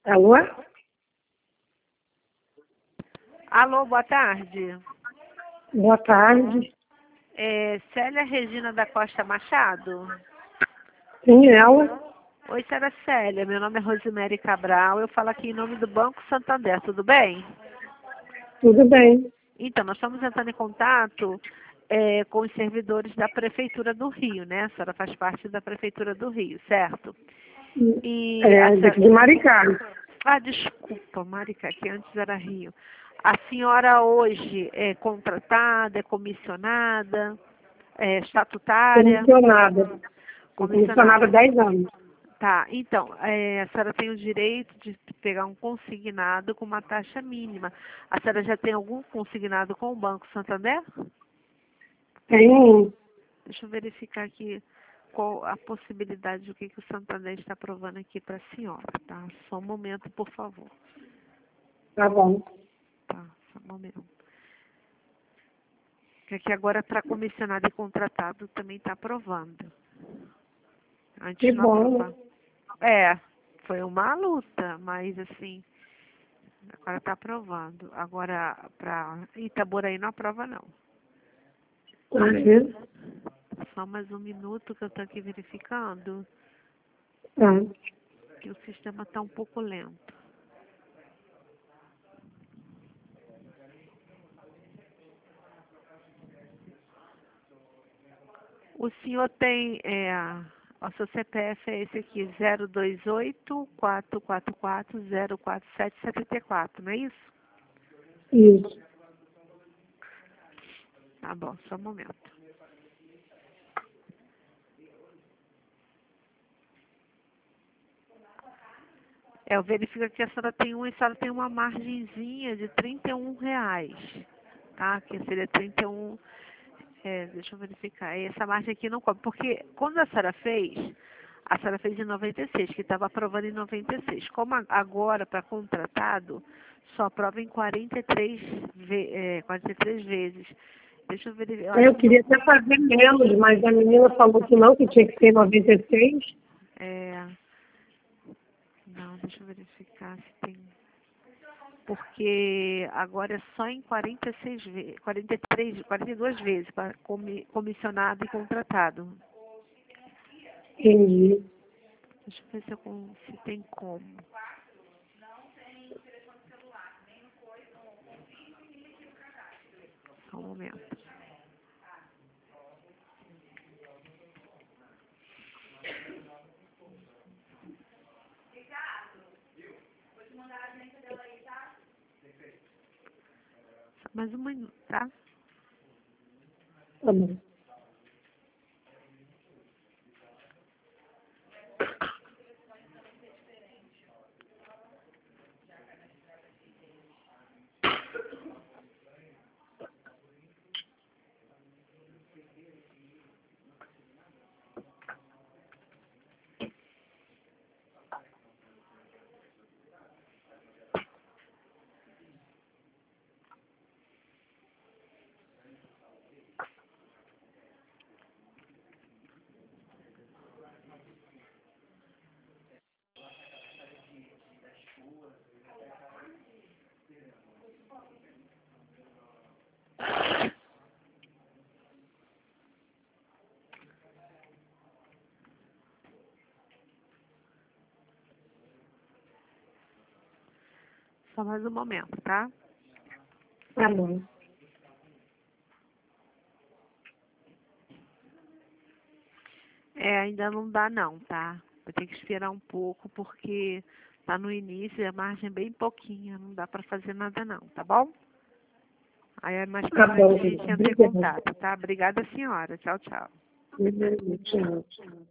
Alô? Alô, boa tarde. Boa tarde. Célia Regina da Costa Machado? Sim, ela? Oi, senhora Célia. Meu nome é Rosemary Cabral. Eu falo aqui em nome do Banco Santander. Tudo bem? Tudo bem. Então, nós estamos entrando em contato com os servidores da Prefeitura do Rio, né? A senhora faz parte da Prefeitura do Rio, certo? E a Daqui de Maricá. desculpa, Marica, que antes era Rio. A senhora hoje é contratada, é comissionada, é estatutária? Comissionada. Fui comissionada há 10 anos. Tá, então, a senhora tem o direito de pegar um consignado com uma taxa mínima. A senhora já tem algum consignado com o Banco Santander? Tem um. Deixa eu verificar aqui qual a possibilidade do que o Santander está aprovando aqui para a senhora, tá? Só um momento, por favor. Tá bom. Tá, só um momento. Porque aqui agora para comissionado e contratado também está aprovando. Antes Que não bom. aprovava. Foi uma luta, mas assim, agora está aprovando. Agora para Itaboraí não aprova não. Uhum. Só mais um minuto que eu estou aqui verificando, que o sistema está um pouco lento. O senhor tem, o seu CPF é esse aqui, 028-444-04774, não é isso? Isso. Tá bom, só um momento. Eu verifico que a senhora tem uma margenzinha de R$ 31, tá? Que seria 31, deixa eu verificar. Essa margem aqui não cobre, porque quando a senhora fez em 96, que estava aprovando em 96. Como agora, para contratado, só aprova em 43 vezes. Deixa eu verificar. Eu queria até fazer menos, mas a menina falou que não, que tinha que ser 96. Não, deixa eu verificar se tem. Porque agora é só em 46 vezes, 42 vezes para comissionado e contratado. Entendi. Deixa eu ver se tem como. Só um momento. Só mais um minuto, tá? Tá bom. Só mais um momento, tá? Tá bom. Ainda não dá não, tá? Vai ter que esperar um pouco porque tá no início e a margem é bem pouquinha, não dá para fazer nada não, tá bom? Aí é mais Tá pra bom. frente a gente entra em Obrigada. contato, tá? Obrigada, senhora. Tchau, tchau. Tchau.